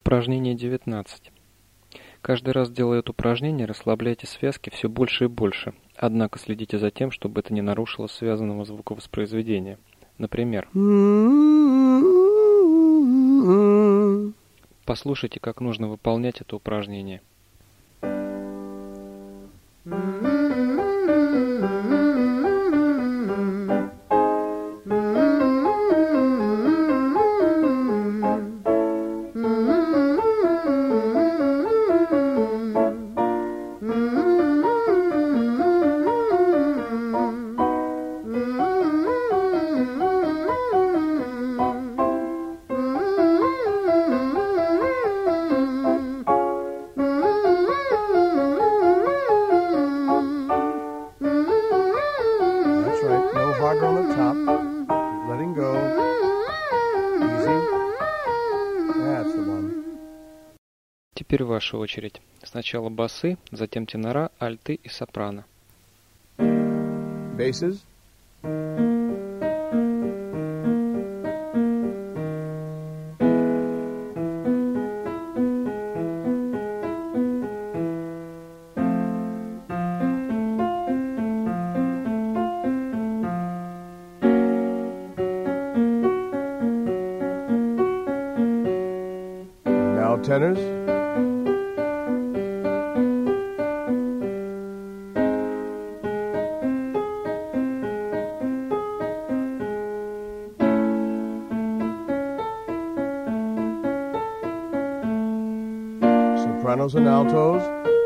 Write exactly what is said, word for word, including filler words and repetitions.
Упражнение девятнадцать. Каждый раз, делая это упражнение, расслабляйте связки все больше и больше, однако следите за тем, чтобы это не нарушило связанного звуковоспроизведения. Например, послушайте, как нужно выполнять это упражнение. Harder on the top, letting go, easy, that's the one. Теперь ваша очередь. Сначала басы, затем тенора, альты и сопрано. Basses. Now tenors. Sopranos and altos.